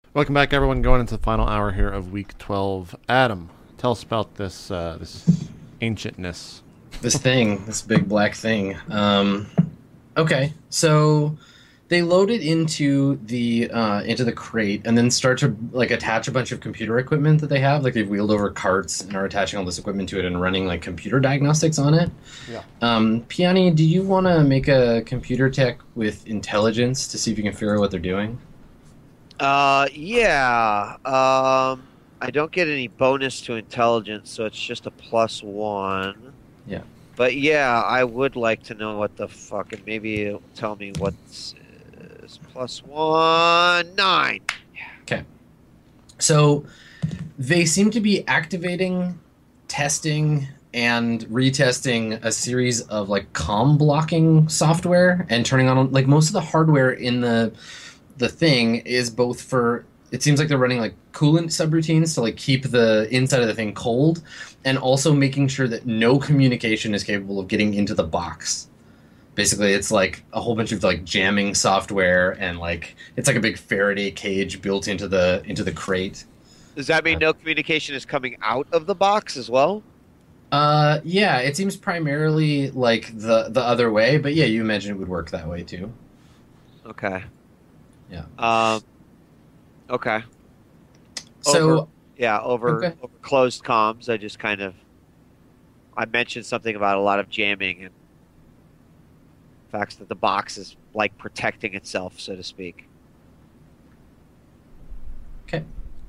Welcome back, everyone. Going into the final hour here of Week 12. Adam, tell us about this ancientness. This big black thing. Okay, so they load it into the crate and then start to like attach a bunch of computer equipment that they have. Like they've wheeled over carts and are attaching all this equipment to it and running like computer diagnostics on it. Yeah. Piani, do you want to make a computer tech with intelligence to see if you can figure out what they're doing? Yeah. I don't get any bonus to intelligence, so it's just a +1. Yeah. But yeah, I would like to know what the fuck, and maybe it'll tell me what's +1, 9. Okay. So they seem to be activating, testing, and retesting a series of like comm blocking software and turning on like most of the hardware in the thing is both for it seems like they're running like coolant subroutines to like keep the inside of the thing cold and also making sure that no communication is capable of getting into the box. Basically, it's like a whole bunch of like jamming software and like it's like a big Faraday cage built into the crate. Does that mean no communication is coming out of the box as well? Yeah, it seems primarily like the other way, but yeah, you imagine it would work that way too. Okay. Yeah. Okay. So over closed comms, I mentioned something about a lot of jamming and facts that the box is like protecting itself, so to speak. Okay.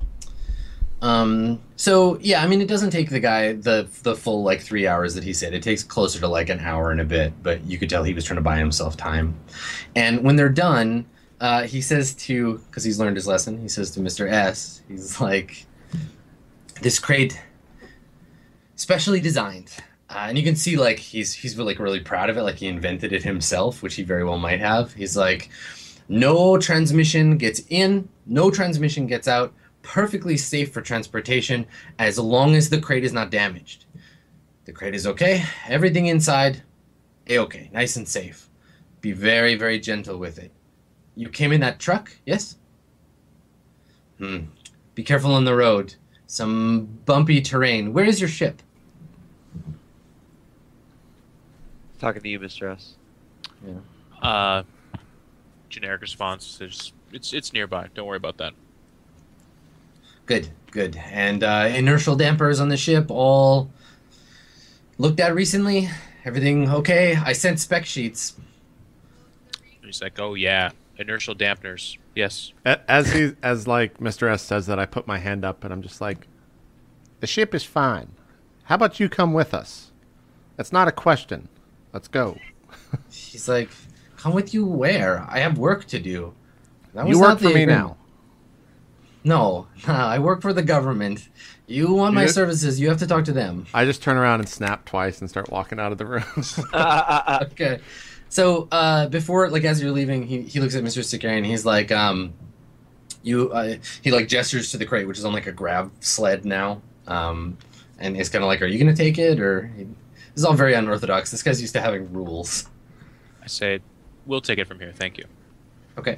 So yeah, I mean, it doesn't take the guy the full like 3 hours that he said. It takes closer to like an hour and a bit, but you could tell he was trying to buy himself time. And when they're done, he says because he's learned his lesson, he says to Mr. S, he's like, this crate, specially designed. And you can see like he's really, really proud of it, like he invented it himself, which he very well might have. He's like, no transmission gets in, no transmission gets out, perfectly safe for transportation as long as the crate is not damaged. The crate is okay, everything inside, A-okay, nice and safe. Be very, very gentle with it. You came in that truck, yes? Be careful on the road. Some bumpy terrain. Where is your ship? Talking to you, Mr. S. Yeah. Generic response. It's nearby. Don't worry about that. Good. And inertial dampers on the ship all looked at recently? Everything okay? I sent spec sheets. He's like, oh yeah, inertial dampeners. Yes. As like Mr. S says that, I put my hand up and I'm just like, the ship is fine. How about you come with us? That's not a question. Let's go. He's like, come with you where? I have work to do. You work for me now. No, I work for the government. You want my services, you have to talk to them. I just turn around and snap twice and start walking out of the room. Okay. So, before, like, as you're leaving, he looks at Mr. Sicarian and he's like, he, like, gestures to the crate, which is on, like, a grab sled now. And he's kind of like, are you going to take it? This is all very unorthodox. This guy's used to having rules. I say, we'll take it from here. Thank you. Okay.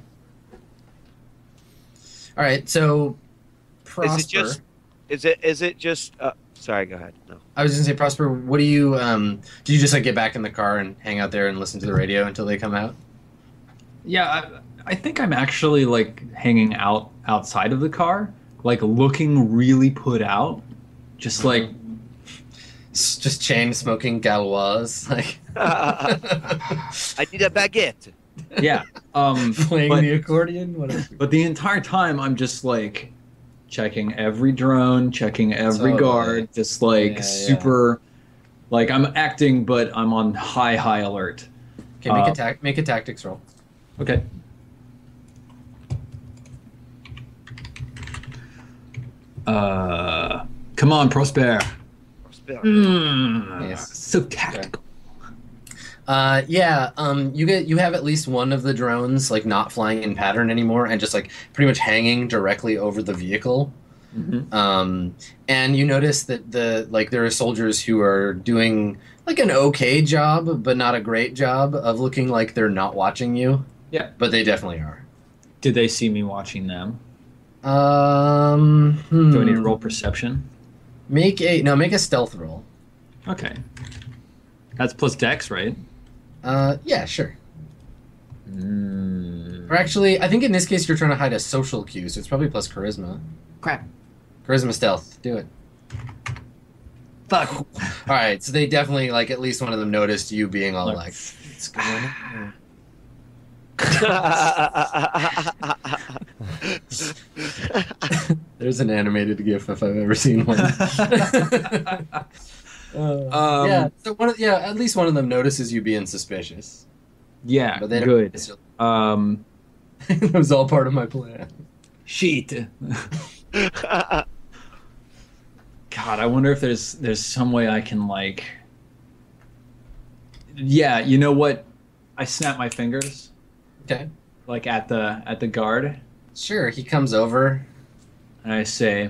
All right, so Prosper. Is it just? Sorry, go ahead. No. I was gonna say, Prosper. What do you? Did you just like get back in the car and hang out there and listen to the radio until they come out? Yeah, I think I'm actually like hanging out outside of the car, like looking really put out, just like just chain smoking Galois, like I need a baguette. yeah, playing the accordion. Whatever. But the entire time I'm just like checking every drone, checking every guard, just like super, like I'm acting, but I'm on high alert. Okay, make a tactics roll. Okay. Come on, Prosper. Yes. So tactical. You have at least one of the drones like not flying in pattern anymore and just like pretty much hanging directly over the vehicle. Mm-hmm. And you notice that there are soldiers who are doing like an okay job, but not a great job of looking like they're not watching you. Yeah. But they definitely are. Did they see me watching them? Do I need to Hmm. roll perception? Make a stealth roll. Okay. That's plus dex, right? Yeah, sure. Or actually, I think in this case you're trying to hide a social cue, so it's probably plus charisma. Crap. Charisma stealth. Do it. Fuck. All right, so they definitely like at least one of them noticed you being all Like, like, "What's going on?" There's an animated GIF if I've ever seen one. Yeah, so at least one of them notices you being suspicious. Yeah, But they don't. good. It's just- Um, it was all part of my plan. Sheet. God, I wonder if there's some way I can like. Yeah, you know what? I snap my fingers Okay. like at the guard, Sure, he comes over. and I say,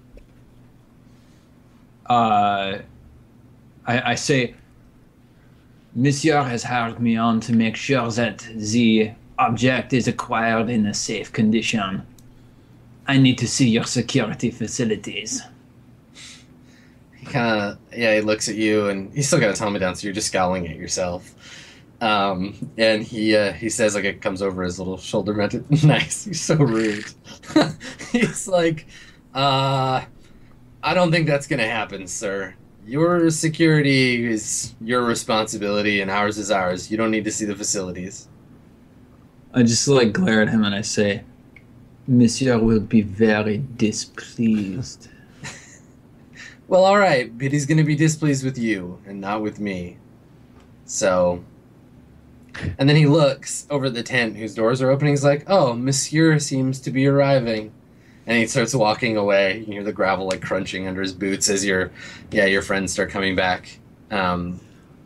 I say, Monsieur has hired me on to make sure that the object is acquired in a safe condition. I need to see your security facilities. He kind of, he looks at you, and he's still got his helmet down, so you're just scowling at yourself. And he says, like, it comes over his little shoulder mounted. Nice, he's so rude. He's like, I don't think that's gonna happen, sir. Your security is your responsibility, and ours is ours. You don't need to see the facilities. I just like glare at him and I say, Monsieur will be very displeased. Well, all right, but he's going to be displeased with you and not with me. So, and then he looks over at the tent whose doors are opening. He's like, "Oh, Monsieur seems to be arriving," and he starts walking away. You hear the gravel like crunching under his boots as your friends start coming back. So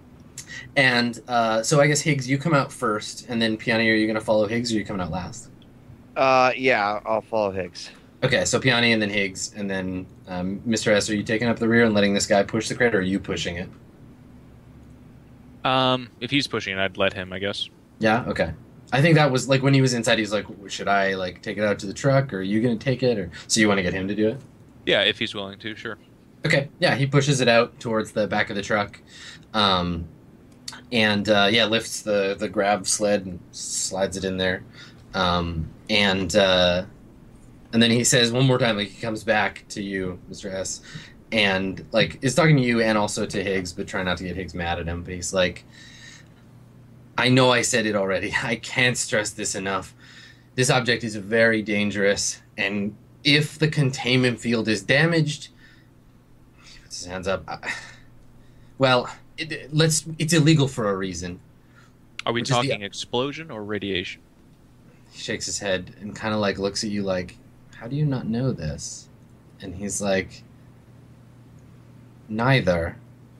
I guess Higgs, you come out first, and then Piani, are you going to follow Higgs, or are you coming out last? Yeah, I'll follow Higgs. Okay, so Piani and then Higgs, and then Mr. S, are you taking up the rear and letting this guy push the crate, or are you pushing it? If he's pushing it, I'd let him, I guess. Yeah, okay. I think that was, like, when he was inside, he's like, should I, like, take it out to the truck, or are you going to take it? Or so you want to get him to do it? Yeah, if he's willing to, sure. Okay, yeah, he pushes it out towards the back of the truck, lifts the grab sled and slides it in there. And then he says one more time, like, he comes back to you, Mr. S, and, like, is talking to you and also to Higgs, but trying not to get Higgs mad at him. But he's like, I know I said it already. I can't stress this enough. This object is very dangerous, and if the containment field is damaged, he puts his hands up. It's illegal for a reason. Are we Which is the- talking explosion or radiation? He shakes his head and kind of like looks at you like, how do you not know this? And he's like, neither.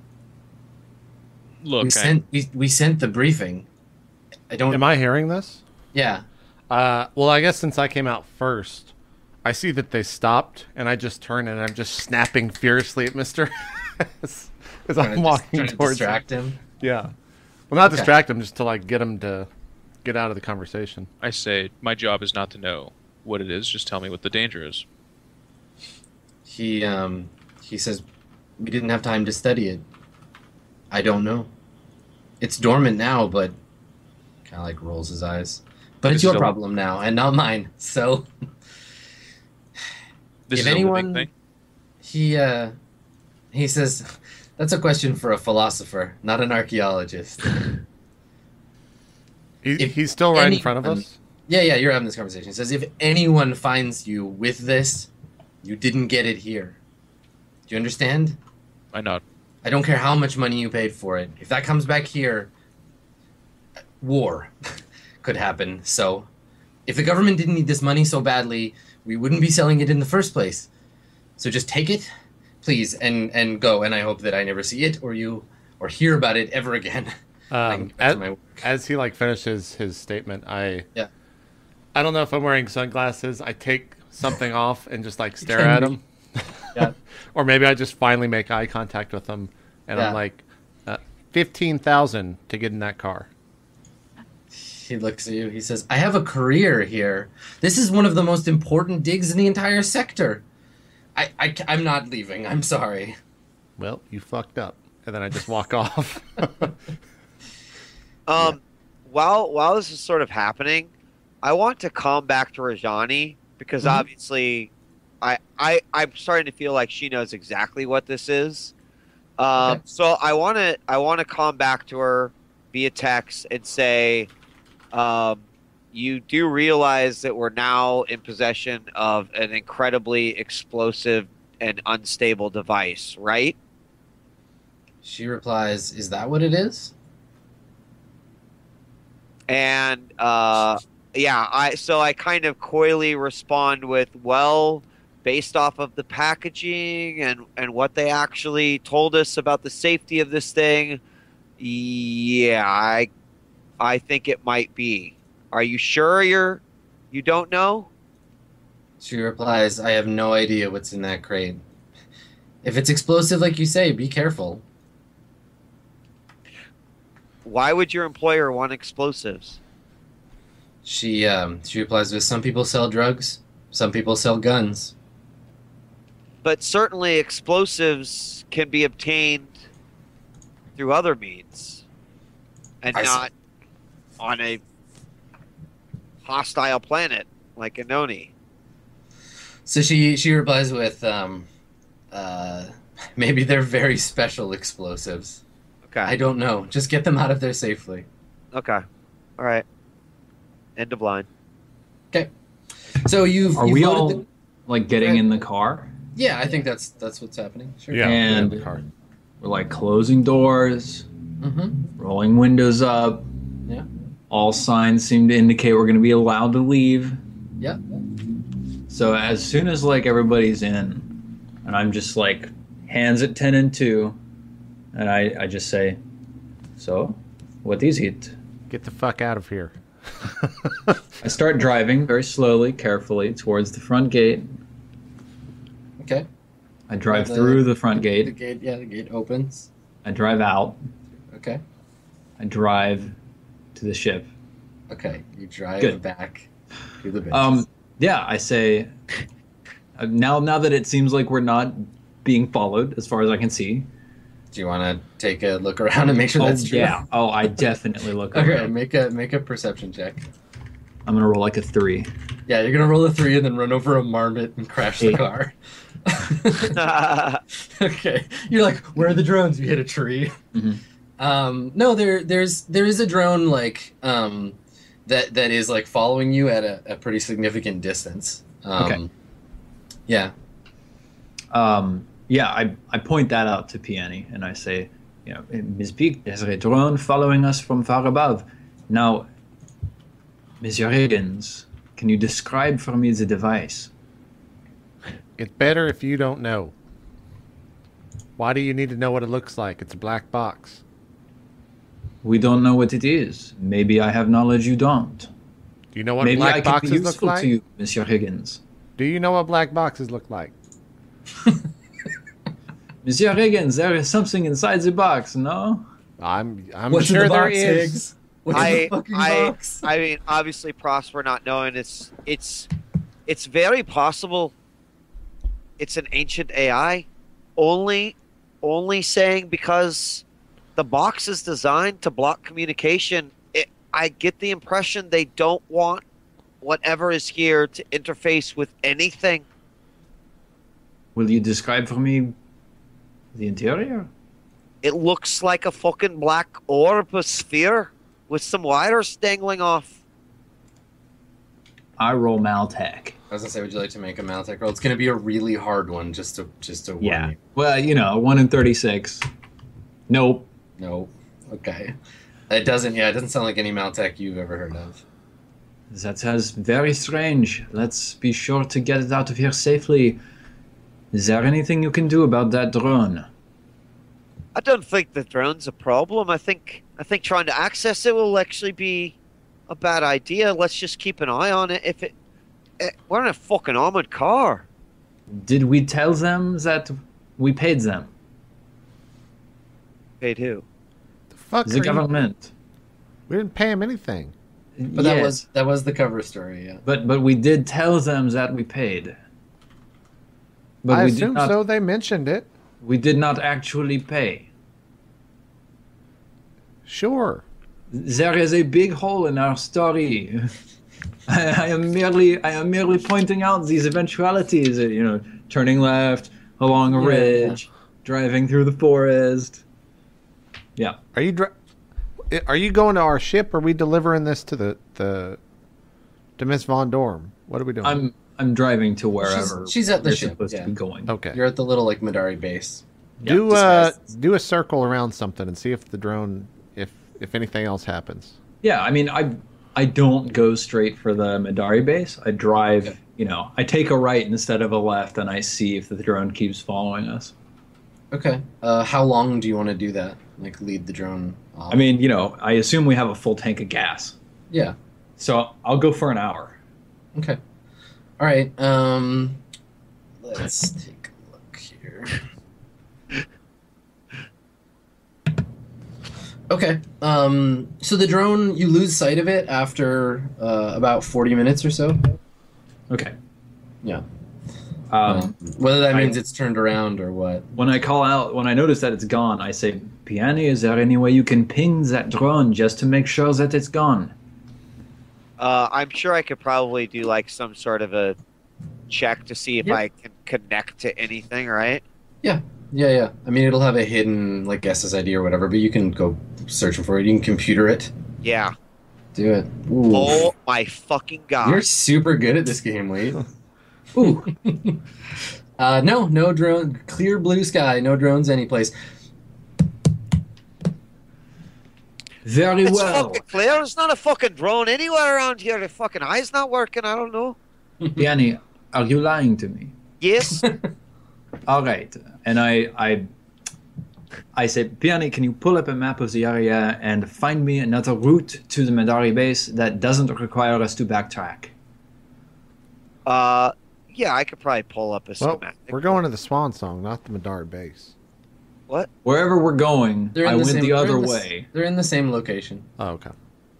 Look, we sent the briefing. I don't. Am I hearing this? Yeah. Well, I guess since I came out first, I see that they stopped, and I just turn and I'm just snapping furiously at Mister as I'm walking trying to towards distract him. Yeah. Well, not Okay. distract him, just to like get him to get out of the conversation. I say, my job is not to know what it is, just tell me what the danger is. He says, we didn't have time to study it. I don't know. It's dormant now, but kind of like rolls his eyes. But it's This is your a- problem now and not mine. So This If is a anyone- living thing? he says, that's a question for a philosopher, not an archaeologist. If He's still right in front of anyone- us. Yeah, you're having this conversation. He says, if anyone finds you with this, you didn't get it here. Do you understand? I nod. I don't care how much money you paid for it. If that comes back here, war could happen. So, if the government didn't need this money so badly, we wouldn't be selling it in the first place. So just take it, please, and go. And I hope that I never see it or hear about it ever again. I can get back to my work. As he like finishes his statement, I Yeah. don't know if I'm wearing sunglasses. I take something off and just like stare Can at be. him. Yeah. Or maybe I just finally make eye contact with him, and Yeah. I'm like, 15,000 to get in that car. he looks at you. He says, "I have a career here. This is one of the most important digs in the entire sector. I'm not leaving. I'm sorry." Well, you fucked up. And then I just walk off. While this is sort of happening, I want to come back to Rajani because obviously I'm starting to feel like she knows exactly what this is. Okay. So I want to come back to her via text and say, you do realize that we're now in possession of an incredibly explosive and unstable device, right? She replies, "Is that what it is?" And I kind of coyly respond with, well, based off of the packaging and what they actually told us about the safety of this thing, yeah, I think it might be. Are you sure you don't know? She replies, "I have no idea what's in that crate. If it's explosive like you say, be careful." Why would your employer want explosives? She replies with, "Some people sell drugs, some people sell guns." But certainly explosives can be obtained through other means and I see. not on a hostile planet like Anoni. So she replies with, "Maybe they're very special explosives. Okay. I don't know. Just get them out of there safely." Okay. All right. End of line. Okay. So you've we loaded all the- like getting in the car? Yeah, I think that's what's happening. Sure. Yeah. And- the car. We're like closing doors, Mm-hmm. rolling windows up. Yeah. All signs seem to indicate we're going to be allowed to leave. Yeah. So as soon as like everybody's in, and I'm just like hands at 10 and 2, and I just say, "So, what is it?" Get the fuck out of here. I start driving very slowly, carefully towards the front gate. Okay. I drive The- through the front The gate. gate. Yeah, the gate opens. I drive out. Okay. I drive to the ship. Okay. You drive Good. back to the base. Yeah, I say now that it seems like we're not being followed as far as I can see. Do you want to take a look around and make sure that's true? Yeah. Oh, I definitely look Okay. around. Make a perception check. I'm gonna roll like a 3. Yeah, you're gonna roll a 3 and then run over a marmot and crash the 8. car. Okay. You're like, "Where are the drones?" You hit a tree. Mhm. No, there is a drone like that is like following you at a pretty significant distance. Okay. Yeah. Yeah, I point that out to Peony and I say, Ms. Peak, there's a drone following us from far above. Now, Monsieur Higgins, can you describe for me the device? It's better if you don't know. Why do you need to know what it looks like? It's a black box. We don't know what it is. Maybe I have knowledge you don't. Do you know what Maybe I black can be boxes look useful like? to you, Monsieur Higgins. Do you know what black boxes look like? Monsieur Higgins, there is something inside the box, no? I'm What's in sure the there box, is. Higgs? What's in the fucking box? I mean, obviously, Prosper not knowing it's very possible. It's an ancient AI, only saying because the box is designed to block communication. I get the impression they don't want whatever is here to interface with anything. Will you describe for me the interior? It looks like a fucking black orb, a sphere with some wires dangling off. I roll Maltech. I was gonna say, would you like to make a Maltech roll? It's gonna be a really hard one, just to warn Yeah. you. Well, 1 in 36. Nope. No. Okay. It doesn't sound like any Maltech you've ever heard of. That sounds very strange. Let's be sure to get it out of here safely. Is there anything you can do about that drone? I don't think the drone's a problem. I think trying to access it will actually be a bad idea. Let's just keep an eye on it. We're in a fucking armored car. Did we tell them that we paid them? Paid who? The fuck The are you- government. We didn't pay him anything. But that was the cover story. Yeah. But we did tell them that we paid. But I we assume did not, so. They mentioned it. We did not actually pay. Sure. There is a big hole in our story. I am merely pointing out these eventualities. Turning left along a ridge, driving through the forest. Yeah. Are you going to our ship? Or are we delivering this to to Miss Von Dorm? What are we doing? I'm driving to wherever she's at the we're ship. supposed to be going. Okay. You're at the little like Madari base. Do disguised. do a circle around something and see if the drone, if anything else happens. Yeah, I mean, I don't go straight for the Madari base. I drive, I take a right instead of a left, and I see if the drone keeps following us. Okay. How long do you want to do that? Like lead the drone off? I mean, I assume we have a full tank of gas. Yeah. So I'll go for an hour. Okay. All right. Let's take a look here. Okay. So the drone, you lose sight of it after about 40 minutes or so. Okay. Yeah. I- Whether that means it's turned around or what. When I notice that it's gone, I say, Piani, is there any way you can ping that drone just to make sure that it's gone? I'm sure I could probably do like some sort of a check to see if Yep. I can connect to anything, right? Yeah. I mean, it'll have a hidden like SSID or whatever, but you can go searching for it. You can computer it. Yeah. Do it. Ooh. Oh my fucking god. You're super good at this game, Wade. Ooh. No drone. Clear blue sky. No drones anyplace. Very It's well. fucking clear. There's not a fucking drone anywhere around here. The fucking eye's not working. I don't know. Piani, are you lying to me? Yes. All right. And I say, Piani, can you pull up a map of the area and find me another route to the Madari base that doesn't require us to backtrack? Yeah, I could probably pull up a Well, schematic. we're going to the Swan Song, not the Medard base. What? Wherever we're going, I went the other way. They're in the same location. Oh, okay.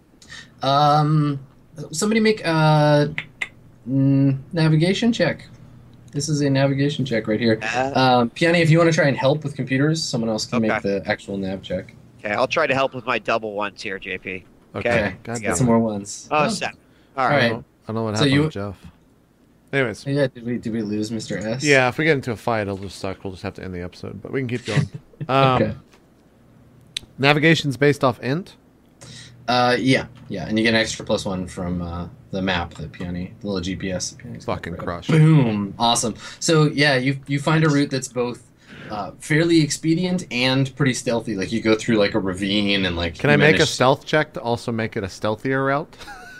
Somebody make a navigation check. This is a navigation check right here. Piani, if you want to try and help with computers, someone else can make Okay. the actual nav check. Okay, I'll try to help with my double ones here, JP. Okay. God Let's damn get some it. more ones. Oh, 7. All All right. right. I don't know what So happened you- with Jeff. Anyways, Yeah, did we lose Mr. S? yeah, if we get into a fight, it'll just suck. We'll just have to end the episode, but we can keep going. Okay. Navigation's based off int. Yeah, and you get an extra +1 from the map that Piani, the little GPS. That Piani's got, Fucking right? crush. Boom! Awesome. So yeah, you find a route that's both fairly expedient and pretty stealthy. Like you go through like a ravine and like. Can you I make a manage- stealth check to also make it a stealthier route?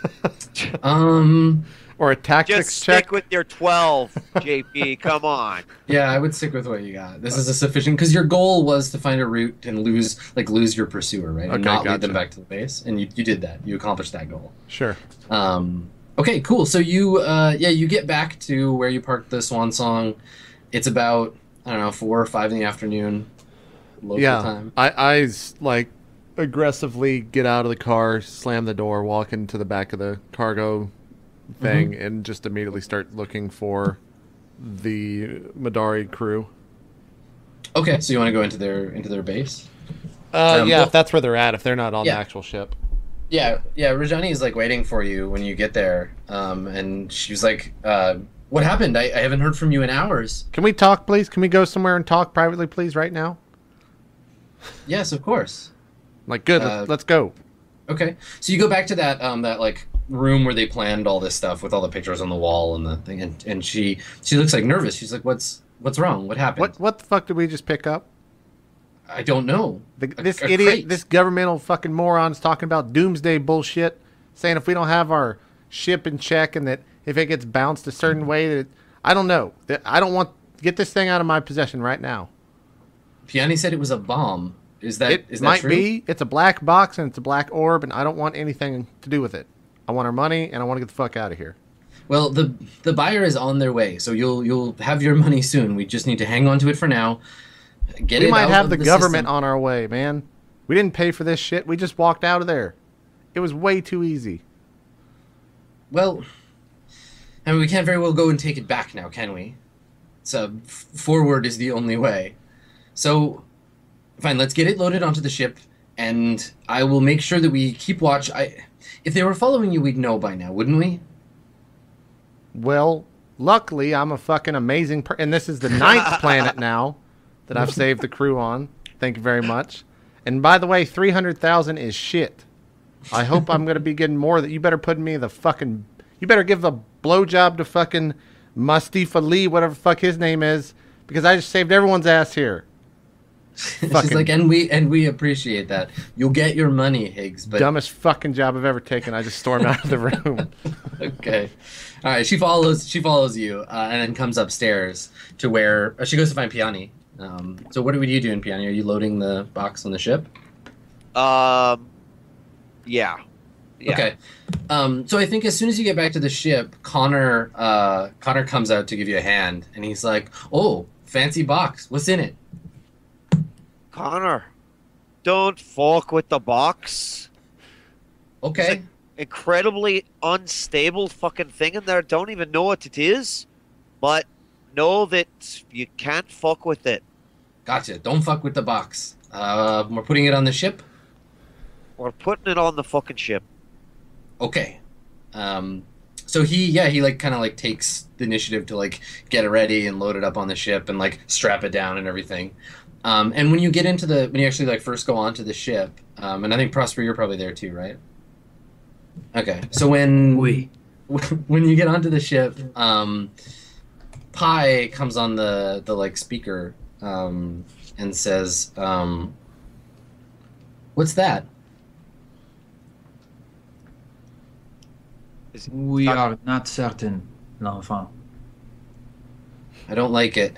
Or a Just tactics stick check? with your 12, JP. Come on. Yeah, I would stick with what you got. This is a sufficient because your goal was to find a route and lose your pursuer, right? And Okay, not lead gotcha. them back to the base, and you did that. You accomplished that goal. Sure. Okay, cool. So you get back to where you parked the Swan Song. It's about 4 or 5 in the afternoon, local time. I like aggressively get out of the car, slam the door, walk into the back of the cargo thing, and just immediately start looking for the Madari crew. Okay, so you want to go into their base? Yeah, well- if that's where they're at, if they're not on Yeah. the actual ship. Yeah. Rajani is like waiting for you when you get there, and she was like, "What happened? I haven't heard from you in hours." Can we talk, please? Can we go somewhere and talk privately, please, right now? Yes, of course. Like, good, let's go. Okay, so you go back to that that like room where they planned all this stuff with all the pictures on the wall and the thing, and she looks like nervous. She's like, "What's wrong? What happened?" What the fuck did we just pick up? I don't know. This A idiot, crate. this governmental fucking moron's talking about doomsday bullshit, saying if we don't have our ship in check and that if it gets bounced a certain way, that I don't know. That I don't want get this thing out of my possession right now. Piani said it was a bomb. Is that It is that might true? be. It's a black box and it's a black orb, and I don't want anything to do with it. I want our money, and I want to get the fuck out of here. Well, the buyer is on their way, so you'll have your money soon. We just need to hang on to it for now. Get We it might out have of the government system. on our way, man. We didn't pay for this shit. We just walked out of there. It was way too easy. Well, I mean, we can't very well go and take it back now, can we? So forward is the only way. So, fine, let's get it loaded onto the ship, and I will make sure that we keep watch. If they were following you, we'd know by now, wouldn't we? Well, luckily, I'm a fucking amazing and this is the 9th planet now that I've saved the crew on. Thank you very much. And by the way, 300,000 is shit. I hope I'm going to be getting more. That you better put me the fucking... You better give a blowjob to fucking Mustafa Lee, whatever the fuck his name is, because I just saved everyone's ass here. She's like, and we appreciate that. You'll get your money, Higgs. But dumbest fucking job I've ever taken. I just stormed out of the room. Okay, all right. She follows you, and then comes upstairs to where she goes to find Piani. So what are you doing, Piani? Are you loading the box on the ship? Yeah. Okay. So I think as soon as you get back to the ship, Connor comes out to give you a hand, and he's like, "Oh, fancy box. What's in it?" Connor, don't fuck with the box. Okay. It's an incredibly unstable fucking thing in there. Don't even know what it is, but know that you can't fuck with it. Gotcha. Don't fuck with the box. We're putting it on the ship. We're putting it on the fucking ship. Okay. So he like kind of like takes the initiative to like get it ready and load it up on the ship and like strap it down and everything. And when you actually like first go onto the ship, and I think Prosper, you're probably there too, right? Okay. So when you get onto the ship, Pi comes on the like speaker, and says, "What's that?" We are not certain, l'enfant. I don't like it.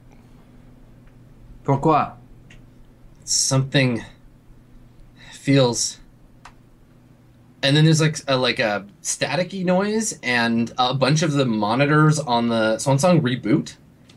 Pourquoi? Something feels... And then there's like a staticky noise, and a bunch of the monitors on the Swansong reboot.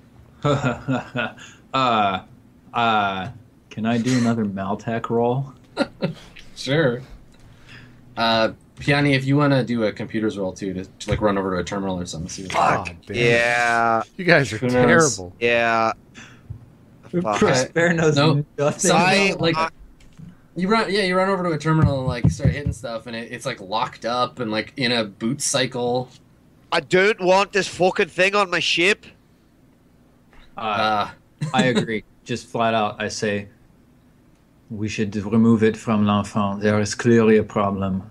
Can I do another Maltech roll? Sure. Piani, if you want to do a computers roll too, to like run over to a terminal or something. See Oh, damn. Yeah. You guys are Who knows? terrible. Yeah. Fuck. Prosper knows Nope. nothing. So you run over to a terminal and like start hitting stuff, and it's like locked up and like in a boot cycle. I don't want this fucking thing on my ship. I agree. Just flat out, I say we should remove it from l'enfant. There is clearly a problem.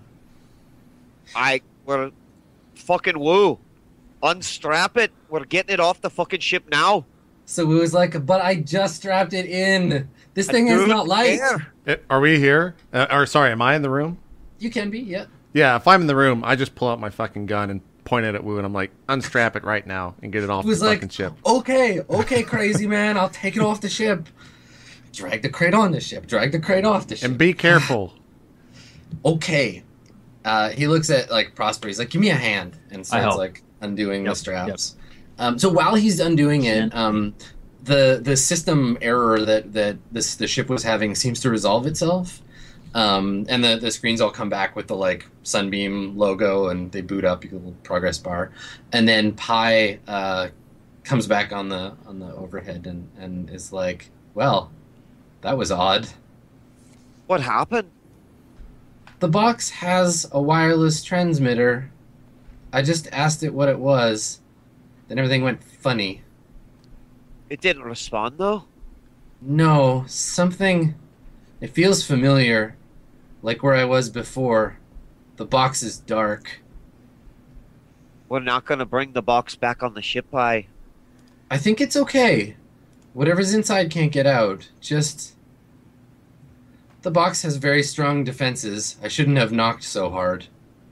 We're fucking woo. Unstrap it. We're getting it off the fucking ship now. So it was like, but I just strapped it in. This thing is not light. Are we here? Or sorry, am I in the room? You can be, yeah. Yeah, if I'm in the room, I just pull out my fucking gun and point it at Wu, and I'm like, unstrap it right now and get it off It was the like, fucking ship. okay, crazy man, I'll take it off the ship. Drag the crate on the ship. Drag the crate off the ship. And be careful. Okay. He looks at like Prosper. He's like, give me a hand, and starts like undoing the straps. So while he's undoing it, the system error that the ship was having seems to resolve itself, and the screens all come back with the like Sunbeam logo, and they boot up. You get a little progress bar, and then Pi comes back on the overhead and is like, well, that was odd. What happened? The box has a wireless transmitter. I just asked it what it was. Then everything went funny. It didn't respond though. No, something... It feels familiar. Like where I was before. The box is dark. We're not gonna bring the box back on the ship, Pi. I think it's okay. Whatever's inside can't get out. Just... The box has very strong defenses. I shouldn't have knocked so hard.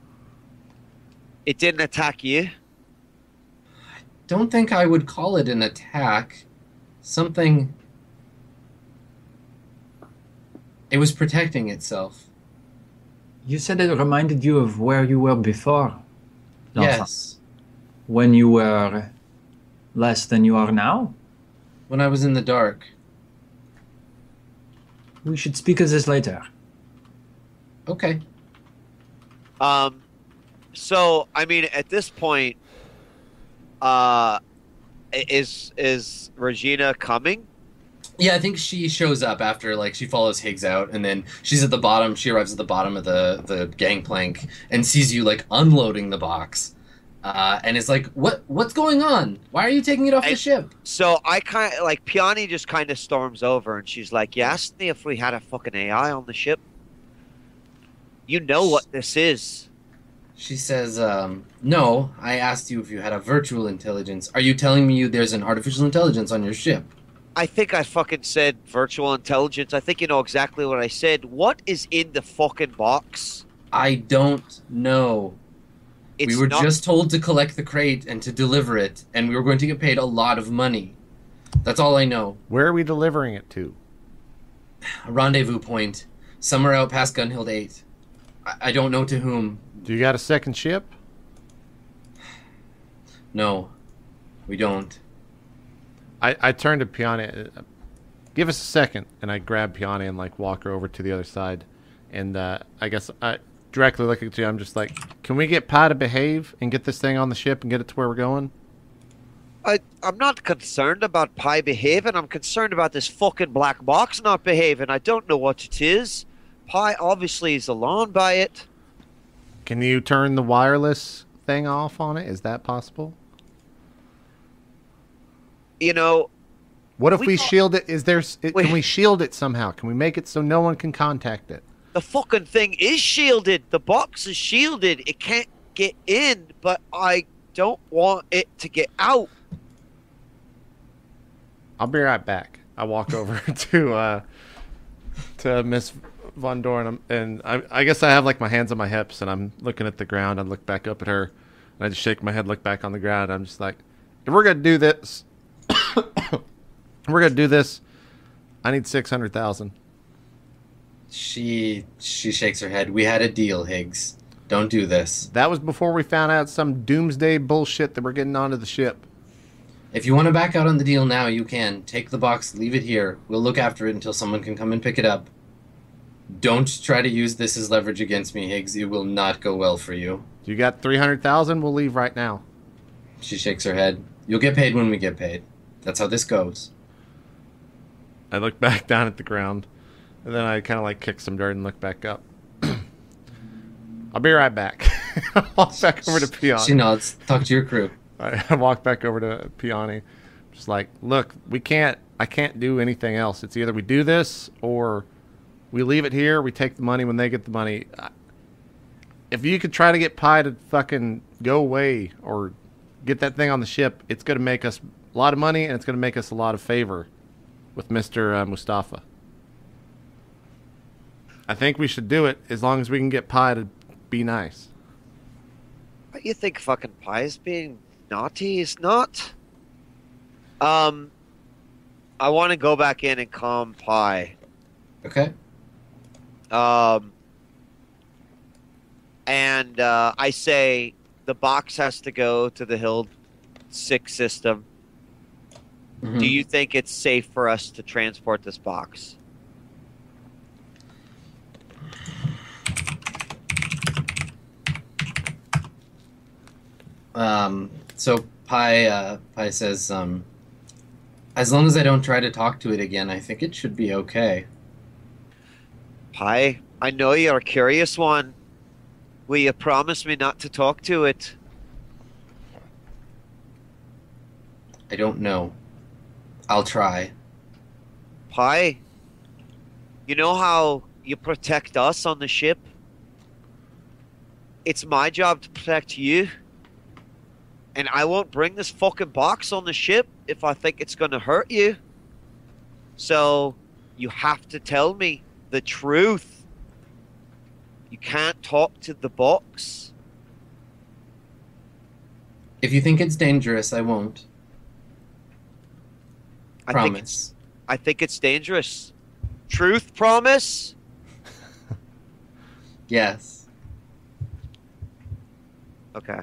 It didn't attack you. Don't think I would call it an attack. Something... It was protecting itself. You said it reminded you of where you were before. l'enfant. Yes. When you were less than you are now? When I was in the dark. We should speak of this later. Okay. So I mean, at this point, is Regina coming? Yeah, I think she shows up after, like, she follows Higgs out, and then she's at the bottom. She arrives at the bottom of the gangplank and sees you, like, unloading the box, and is like, "What's going on? Why are you taking it off the ship?" So I kind of like Piani just kind of storms over, and she's like, "You asked me if we had a fucking AI on the ship. You know what this is." She says, "No, I asked you if you had a virtual intelligence. Are you telling me there's an artificial intelligence on your ship?" I think I fucking said virtual intelligence. I think you know exactly what I said. What is in the fucking box? I don't know. It's We were not- just told to collect the crate and to deliver it, and we were going to get paid a lot of money. That's all I know. Where are we delivering it to? A rendezvous point, somewhere out past Gunhild 8. I don't know to whom. Do you got a second ship? No, we don't. I turn to Piani. Give us a second, and I grab Piani and like walk her over to the other side, and I guess I directly look at you. I'm just like, can we get Pi to behave and get this thing on the ship and get it to where we're going? I'm not concerned about Pi behaving. I'm concerned about this fucking black box not behaving. I don't know what it is. Pi obviously is alarmed by it. Can you turn the wireless thing off on it? Is that possible? You know, What if We we thought- shield it? Can Wait. we shield it somehow? Can we make it so no one can contact it? the fucking thing is shielded. The box is shielded. It can't get in, but I don't want it to get out. I'll be right back. I walk over to Miss Von Dorn, and I guess I have like my hands on my hips, and I'm looking at the ground. I look back up at her, and I just shake my head, look back on the ground. I'm just like, if we're gonna do this, I need 600,000. She shakes her head. We had a deal, Higgs. Don't do this. That was before we found out some doomsday bullshit that we're getting onto the ship. If you want to back out on the deal now, you can. Take the box, leave it here. We'll look after it until someone can come and pick it up. Don't try to use this as leverage against me, Higgs. It will not go well for you. You got 300,000? We'll leave right now. She shakes her head. You'll get paid when we get paid. That's how this goes. I look back down at the ground, and then I kind of like kick some dirt and look back up. I'll be right back. I walk back over to Piani. She nods. Talk to your crew. I walk back over to Piani. Just like, look, I can't do anything else. It's either we do this or we leave it here, we take the money when they get the money. If you could try to get Pi to fucking go away or get that thing on the ship, it's going to make us a lot of money and it's going to make us a lot of favor with Mr. Mustafa. I think we should do it as long as we can get Pi to be nice. What, you think fucking Pi is being naughty? He's not. I want to go back in and calm Pi. Okay? And I say the box has to go to the Hild 6 system. Mhm. Do you think it's safe for us to transport this box? So Pi says, as long as I don't try to talk to it again, I think it should be okay. Pi, I know you're a curious one. Will you promise me not to talk to it? I don't know. I'll try. Pi, you know how you protect us on the ship? It's my job to protect you. And I won't bring this fucking box on the ship if I think it's going to hurt you. So, you have to tell me the truth. You can't talk to the box. If you think it's dangerous, I won't. I think it's dangerous. Truth promise? Yes. Okay.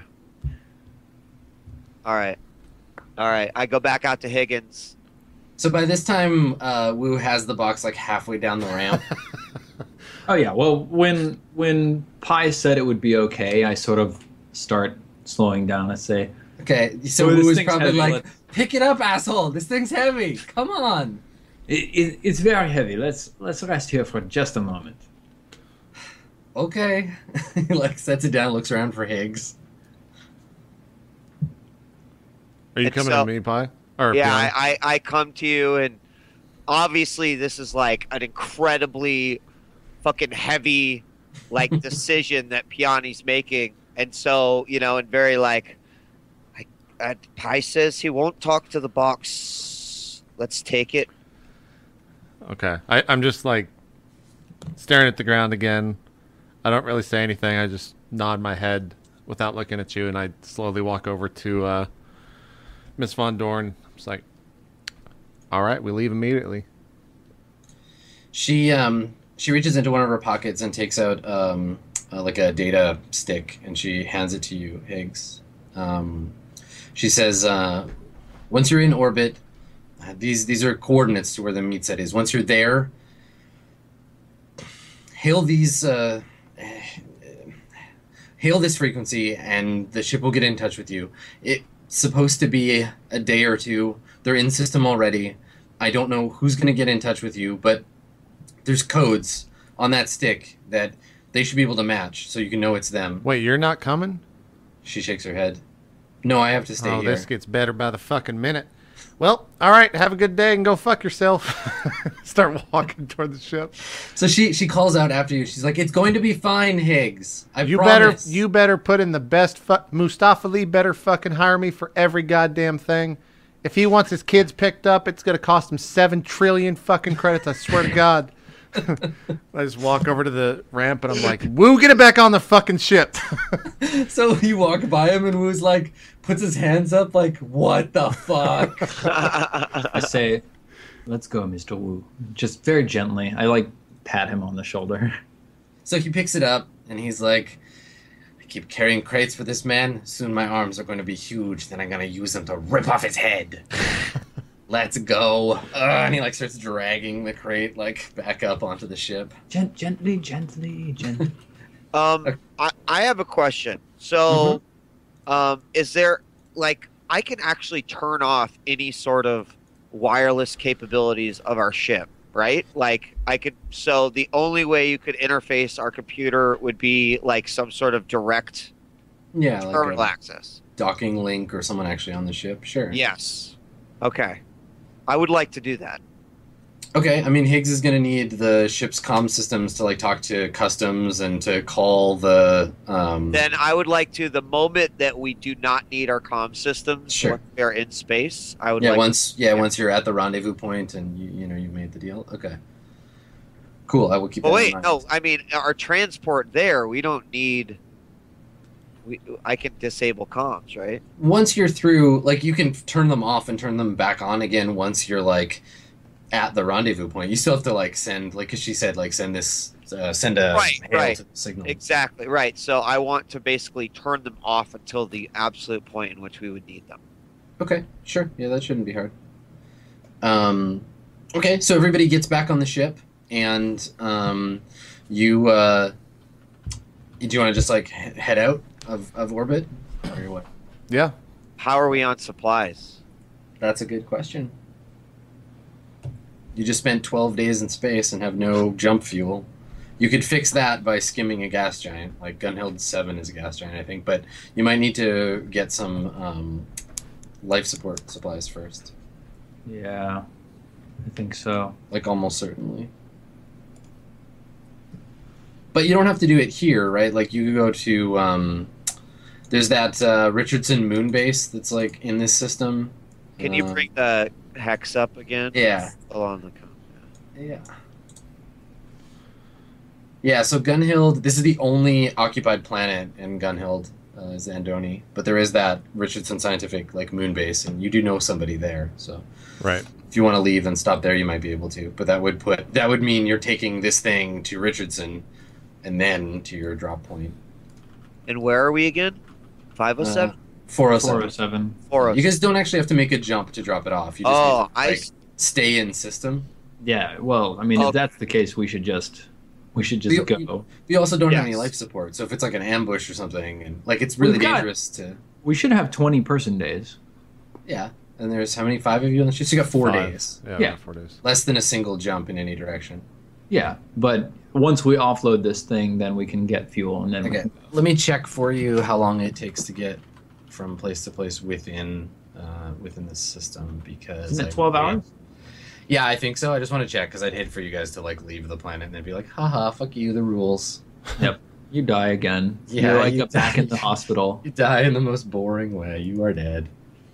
All right. I go back out to Higgins. So by this time, Wu has the box like halfway down the ramp. Oh yeah. Well, when Pi said it would be okay, I sort of start slowing down. I say, Okay, so Oh, this Wu is thing's probably heavy, like, let's- pick it up, asshole. This thing's heavy. Come on. it's very heavy. Let's rest here for just a moment. Okay. He like sets it down, looks around for Higgs. Are you And coming so- to me, Pi? Or Yeah, Piano? I come to you, and obviously this is like an incredibly fucking heavy like decision that Piani's making, and so and very like, Pi says he won't talk to the box. Let's take it. Okay. I'm just like staring at the ground again. I don't really say anything. I just nod my head without looking at you, and I slowly walk over to Miss Von Dorn. It's like, all right, we leave immediately. She reaches into one of her pockets and takes out like a data stick, and she hands it to you, Higgs. She says, once you're in orbit, these are coordinates to where the meat set is. Once you're there, hail this frequency, and the ship will get in touch with you. It's supposed to be a day or two. They're in system already. I don't know who's going to get in touch with you, but there's codes on that stick that they should be able to match, so you can know it's them. Wait, you're not coming? She shakes her head. No, I have to stay Oh, here. this gets better by the fucking minute. Well, all right, have a good day and go fuck yourself. Start walking toward the ship. So she calls out after you. She's like, "It's going to be fine, Higgs. I You promise." better put in the best. Mustafa Lee better fucking hire me for every goddamn thing. If he wants his kids picked up, it's gonna cost him 7 trillion fucking credits. I swear to God. I just walk over to the ramp and I'm like, "Woo, get it back on the fucking ship." So you walk by him, and Wu's like, puts his hands up, like, "What the fuck?" I say, let's go, Mr. Wu. Just very gently. I like pat him on the shoulder. So he picks it up, and he's like, "I keep carrying crates for this man. Soon my arms are going to be huge. Then I'm going to use them to rip off his head." Let's go. And he like starts dragging the crate like back up onto the ship. Gently. I have a question. So, is there like I can actually turn off any sort of wireless capabilities of our ship, right? Like I could. So the only way you could interface our computer would be like some sort of direct Yeah, terminal like a access. docking link or someone actually on the ship. Sure. Yes. Okay. I would like to do that. Okay, I mean Higgs is going to need the ship's comm systems to like talk to customs and to call the. Then I would like to, the moment that we do not need our comm systems, Sure. when we are in space, I would Yeah, like. once you're at the rendezvous point and you made the deal. Okay. Cool. I will keep. But that in wait, mind. no. I mean, our transport there, we don't need. I can disable comms, right? Once you're through, like you can turn them off and turn them back on again once you're like at the rendezvous point. You still have to like send, like, because she said like send a Right, hail right. to the signal. Exactly right. So I want to basically turn them off until the absolute point in which we would need them. Okay, sure. Yeah, that shouldn't be hard. Okay, so everybody gets back on the ship, and you do you want to just like head out of orbit, or what? Yeah. How are we on supplies? That's a good question. You just spent 12 days in space and have no jump fuel. You could fix that by skimming a gas giant. Like Gunhild 7 is a gas giant, I think. But you might need to get some life support supplies first. Yeah, I think so. Like almost certainly. But you don't have to do it here, right? Like you go to... there's that Richardson moon base that's like in this system. Can you bring the hex up again? Yeah. Along the. Yeah. Yeah, so Gunhild, this is the only occupied planet in Gunhild, is Andoni. But there is that Richardson Scientific like moon base, and you do know somebody there. So Right. if you want to leave and stop there, you might be able to. But that would mean you're taking this thing to Richardson, and then to your drop point. And where are we again? 507? 407. 407. 407. You guys don't actually have to make a jump to drop it off. You just Oh, need to, like, stay in system. Yeah, well, I mean, Oh. if that's the case, we should just We should just We- go. We also don't have any Yes. life support, so if it's like an ambush or something, and like it's really We've got- dangerous to. We should have 20-person days. Yeah, and there's how many? 5 of you on the ship? So you got 4 5. days, Yeah, Yeah. 4 days. less than a single jump in any direction. Yeah, but once we offload this thing, then we can get fuel, and then we Okay, can let me check for you how long it takes to get from place to place within the system, because Isn't it 12 hours? Yeah, I think so. I just want to check because I'd hate for you guys to like leave the planet and then be like, haha, fuck you, the rules. Yep. You die again. Yeah, You're like you back die. in the hospital. You die in the most boring way. You are dead.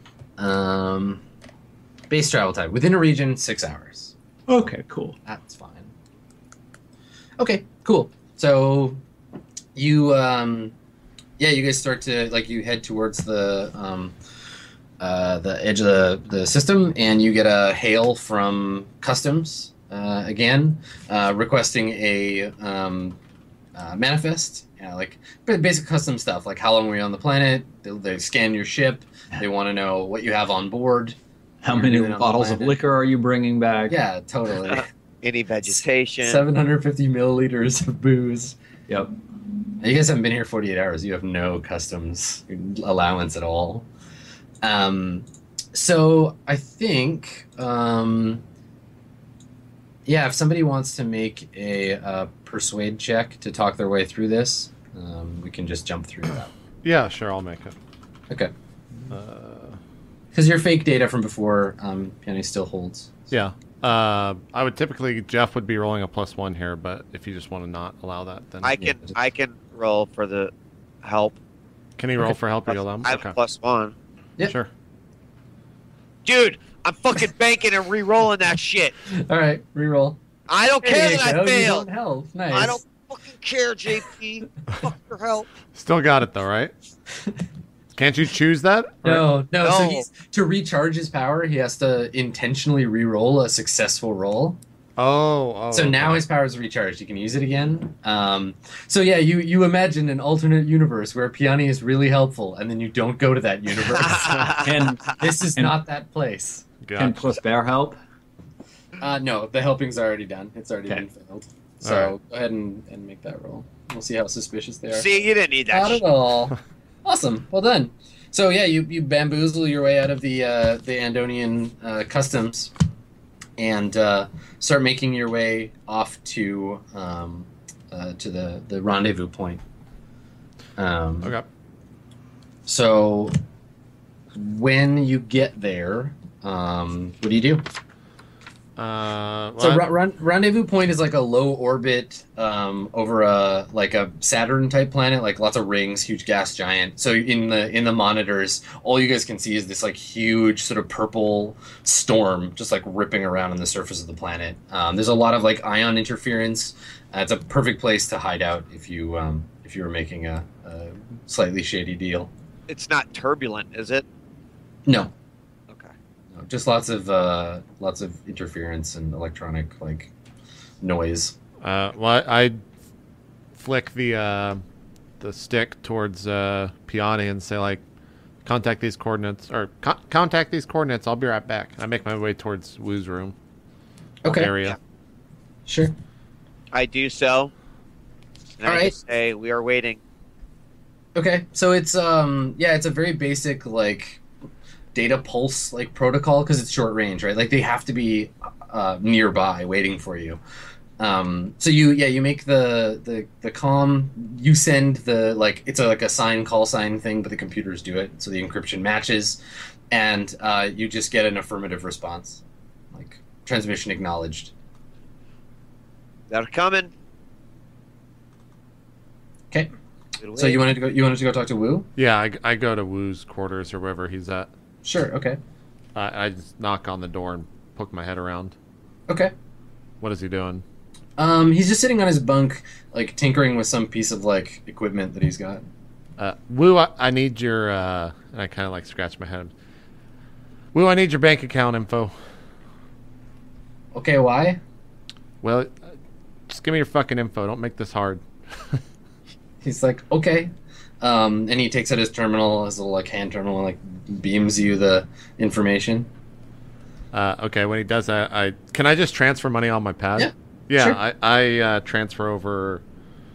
Base travel time within a region, 6 hours. Okay, cool. That's fine. Okay, cool. So you you guys start to like you head towards the edge of the system, and you get a hail from customs again, requesting a manifest. Like basic custom stuff, like how long were you on the planet? They scan your ship. They want to know what you have on board. How You're many doing on the bottles of planet. liquor are you bringing back? Yeah, totally. Any vegetation. 750 milliliters of booze. Yep. You guys haven't been here 48 hours. You have no customs allowance at all. So I think, if somebody wants to make a persuade check to talk their way through this, we can just jump through that. Yeah, sure, I'll make it. Okay. Uh, Because your fake data from before, Peony still holds. yeah. I would typically, Jeff would be rolling a +1 here, but if you just want to not allow that, then I can roll for the help. can he roll for help or you allow him? I have a +1. Yeah. Sure. Dude, I'm fucking banking and re-rolling that shit. All right, reroll. I don't care that I You failed. don't help. Nice. I don't fucking care, JP. Fuck your help. Still got it though, right? Can't you choose that? No. So No. he's, to recharge his power, he has to intentionally re-roll a successful roll. Oh. So now okay. his power is recharged. He can use it again. So yeah, you imagine an alternate universe where Peony is really helpful, and then you don't go to that universe. Can This is not that place. can Gotcha. Clefbaer help? No, the helping's already done. It's already Okay. been failed. So Alright. go ahead and make that roll. We'll see how suspicious they are. See, you didn't need that Not shit. at all. Awesome. Well done. So yeah, you bamboozle your way out of the Andonian customs, and start making your way off to the rendezvous point. Okay. So when you get there, what do you do? So rendezvous point is like a low orbit over a Saturn type planet, like lots of rings, huge gas giant. So in the monitors, all you guys can see is this like huge sort of purple storm just like ripping around on the surface of the planet. There's a lot of like ion interference. It's a perfect place to hide out if you were making a slightly shady deal. It's not turbulent, is it? No. Okay. No, just lots of interference and electronic like noise. Well, I flick the stick towards Peony and say like, contact these coordinates I'll be right back. I make my way towards Wu's room area. Yeah. Sure. I do so. And All I right. just say, we are waiting. Okay, so it's it's a very basic like data pulse like protocol because it's short range, right? Like they have to be nearby waiting for you. So you make the comm, you send the like it's like a sign call sign thing, but the computers do it, so the encryption matches, and you just get an affirmative response, like transmission acknowledged. They're coming. Okay. We'll So wait. you wanted to go talk to Wu? Yeah, I go to Wu's quarters or wherever he's at. Sure. Okay. I just knock on the door and poke my head around. Okay. What is he doing? He's just sitting on his bunk, like tinkering with some piece of like equipment that he's got. Wu, I need your. And I kind of like scratch my head. Wu, I need your bank account info. Okay, why? Well, just give me your fucking info. Don't make this hard. He's like, okay. And he takes out his terminal, his little like hand terminal, and like beams you the information. Okay, when he does that, can I just transfer money on my pad? Yeah. Yeah, Sure. I transfer over.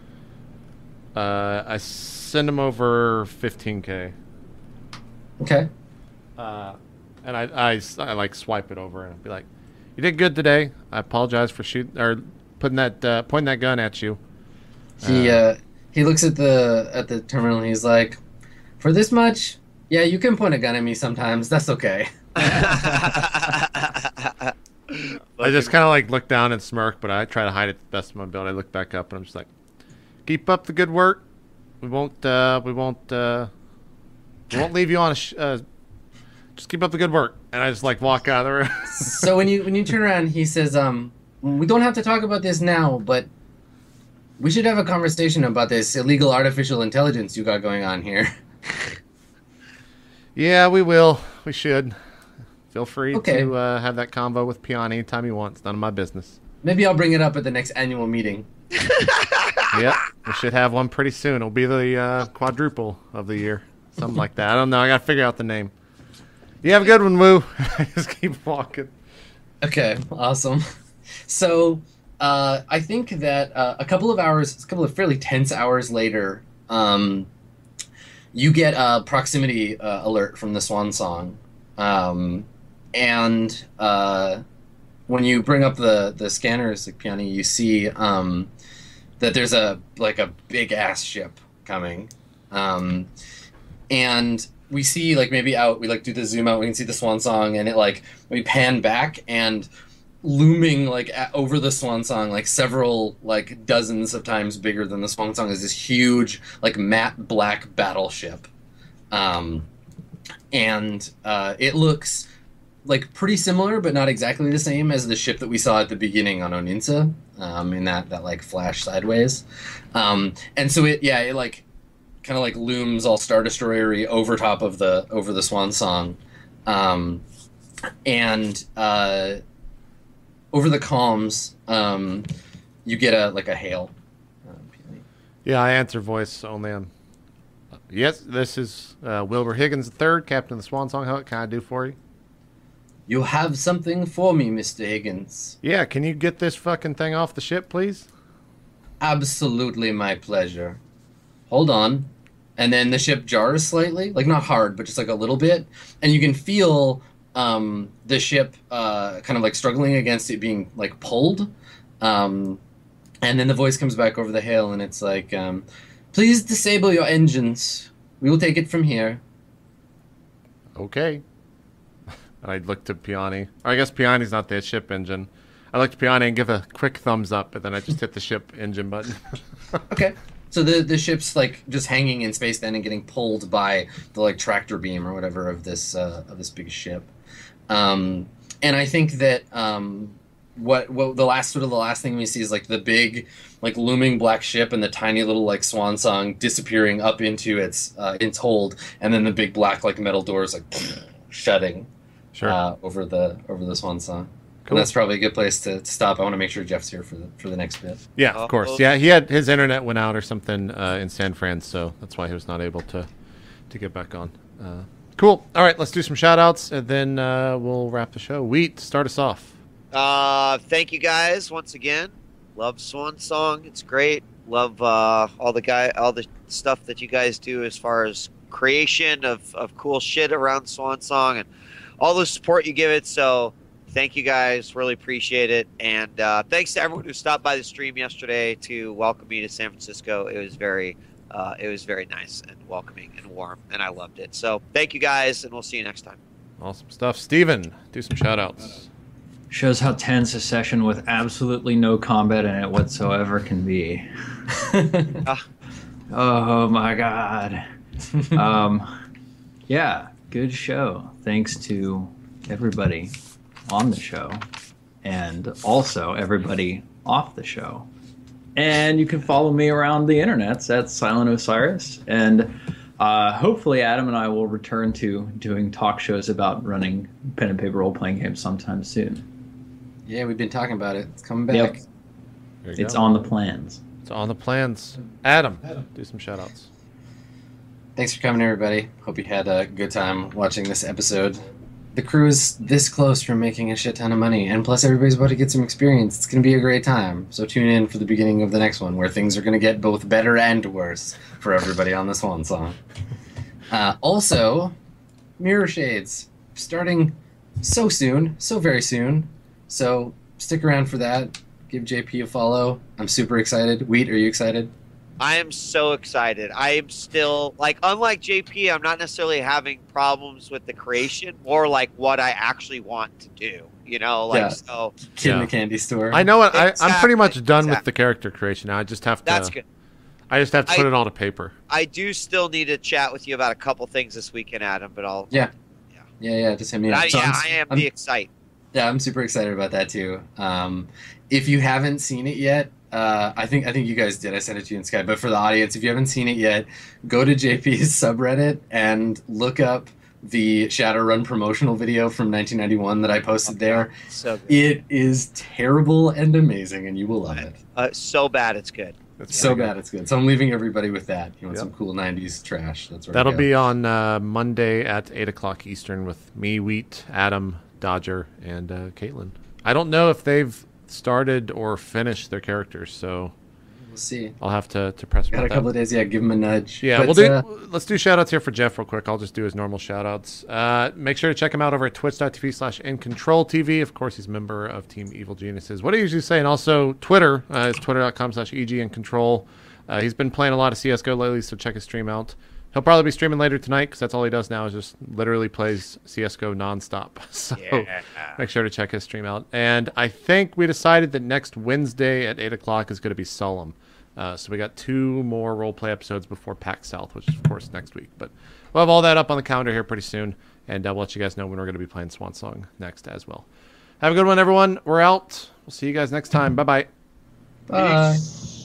I send him over 15K. Okay. And I like swipe it over and be like, "You did good today. I apologize for pointing that gun at you." He looks at the terminal and he's like, "For this much, yeah, you can point a gun at me sometimes. That's okay." I just kind of like look down and smirk, but I try to hide it the best of my ability. I look back up and I'm just like, "Keep up the good work. We won't leave you on just keep up the good work." And I just like walk out of the room. So when you turn around, he says, "We don't have to talk about this now, but we should have a conversation about this illegal artificial intelligence you got going on here." Yeah, we will. We should. Feel free Okay. to have that convo with Piani anytime you want. It's none of my business. Maybe I'll bring it up at the next annual meeting. Yep, we should have one pretty soon. It'll be the quadruple of the year. Something like that. I don't know. I got to figure out the name. You have a good one, Woo. Just keep walking. Okay, awesome. So, I think that a couple of fairly tense hours later, you get a proximity alert from the Swan Song, and when you bring up the scanners, like Piani, you see that there's a big ass ship coming, and we see like maybe out. We like do the zoom out. We can see the Swan Song, and it like we pan back and looming like over the Swan Song, like several like dozens of times bigger than the Swan Song, is this huge like matte black battleship, and it looks like pretty similar but not exactly the same as the ship that we saw at the beginning on Oninsa, in that like flash sideways, and so it like kind of like looms all Star Destroyer-y over top of the Swan Song, and over the comms, you get a hail. Yeah, I answer voice only. Yes, this is Wilbur Higgins III, Captain of the Swan Song. What can I do for you? You have something for me, Mr. Higgins. Yeah, can you get this fucking thing off the ship, please? Absolutely my pleasure. Hold on. And then the ship jars slightly, like not hard, but just like a little bit. And you can feel the ship kind of like struggling against it being like pulled. And then the voice comes back over the hail and it's like, please disable your engines. We will take it from here. Okay. And I look to Piani. Or I guess Piani's not the ship engine. I look to Piani and give a quick thumbs up, but then I just hit the ship engine button. Okay. So the ship's like just hanging in space then and getting pulled by the like tractor beam or whatever of this big ship, and I think that what the last thing we see is like the big like looming black ship and the tiny little like Swan Song disappearing up into its hold, and then the big black like metal doors like shutting over the Swan Song. Cool. And that's probably a good place to stop. I want to make sure Jeff's here for the next bit. Yeah, of course. Yeah, his internet went out or something in San Fran, so that's why he was not able to get back on. Cool. All right, let's do some shout outs and then we'll wrap the show. Wheat, start us off. Thank you guys once again. Love Swan Song. It's great. Love all the stuff that you guys do as far as creation of cool shit around Swan Song and all the support you give it. So thank you guys. Really appreciate it. And thanks to everyone who stopped by the stream yesterday to welcome me to San Francisco. It was very nice and welcoming and warm, and I loved it. So thank you guys, and we'll see you next time. Awesome stuff. Steven, do some shout outs. Shows how tense a session with absolutely no combat in it whatsoever can be. Oh my god. Yeah, good show. Thanks to everybody on the show and also everybody off the show. And you can follow me around the internets at Silent Osiris. And hopefully Adam and I will return to doing talk shows about running pen and paper role-playing games sometime soon. Yeah, we've been talking about it. It's coming back. Yep. It's go. on the plans. It's on the plans. Adam, do some shout outs. Thanks for coming, everybody. Hope you had a good time watching this episode. the crew is this close from making a shit ton of money, and plus everybody's about to get some experience. It's going to be a great time. So tune in for the beginning of the next one, where things are going to get both better and worse for everybody on this one song. Also, Mirror Shades starting so soon, so very soon. So stick around for that. Give JP a follow. I'm super excited. Wheat, are you excited? I am so excited. I am still like, unlike JP, I'm not necessarily having problems with the creation, more like what I actually want to do. You know, like so. Kid in the candy store. I know it. Exactly, I'm pretty much done with the character creation now. I just have to. That's good. I just have to put it on a paper. I do still need to chat with you about a couple things this weekend, Adam. But I'll. Yeah. Just hit me up. I am excited. Yeah, I'm super excited about that too. If you haven't seen it yet. I think you guys did. I sent it to you in Skype. But for the audience, if you haven't seen it yet, go to JP's subreddit and look up the Shadowrun promotional video from 1991 that I posted there. So good. It is terrible and amazing, and you will love it. So bad it's good. It's so bad it's good. So I'm leaving everybody with that. You want some cool 90s trash. That's where that'll be on Monday at 8 o'clock Eastern with me, Wheat, Adam, Dodger, and Caitlin. I don't know if they've started or finished their characters, so we'll see. I'll have to press. Got a couple of days, give them a nudge. Yeah, let's do shout outs here for Jeff real quick. I'll just do his normal shout outs. Make sure to check him out over at twitch.tv/InControlTV. Of course, he's a member of Team Evil Geniuses. What I usually say, and also Twitter is twitter.com/EGInControl. He's been playing a lot of CSGO lately, so check his stream out. He'll probably be streaming later tonight because that's all he does now is just literally plays CSGO nonstop. So make sure to check his stream out. And I think we decided that next Wednesday at 8 o'clock is going to be Solemn. So we got 2 more roleplay episodes before PAX South, which is, of course, next week. But we'll have all that up on the calendar here pretty soon. And we'll let you guys know when we're going to be playing Swan Song next as well. Have a good one, everyone. We're out. We'll see you guys next time. Bye-bye. Bye. Peace.